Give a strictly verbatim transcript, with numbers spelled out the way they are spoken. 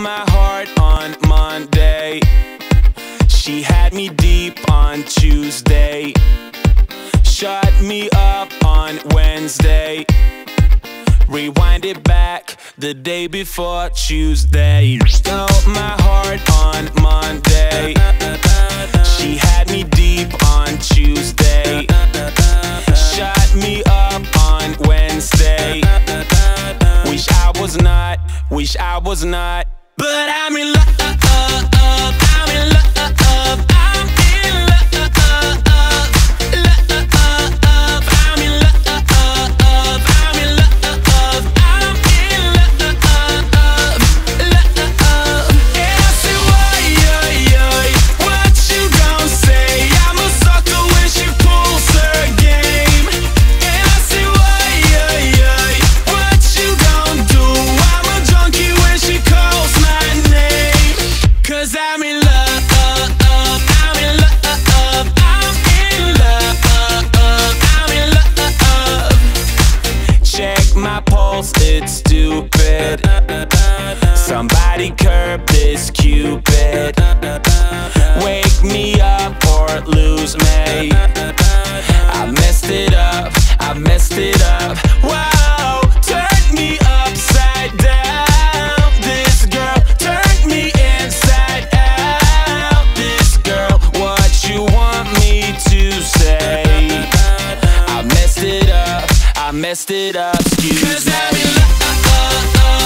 my heart on Monday. She had me deep on Tuesday. Shut me up on Wednesday. Rewind it back the day before Tuesday. Stole my heart on Monday. She had me deep on Tuesday. Shut me up on Wednesday. Wish I was not, wish I was not. But I'm in love, I'm in love, I'm in love, love, I'm in love, I'm in love, I'm in love, love. And I say, why, yo, yo, what you gon' say? I'm a sucker when she pulls her game. And I say, why, yo, yo, what you gon' do? I'm a junkie when she calls my name. Cause I'm in love, I'm in love, I'm in love, I'm in love. Check my pulse, it's stupid. Somebody curb this Cupid. Wake me up or lose me. I messed it up, I messed it up. Wow, turn me upside down. This girl turned me inside out. This girl, what you want me to say? I messed it up, I messed it up, excuse me. 'Cause I'm in love.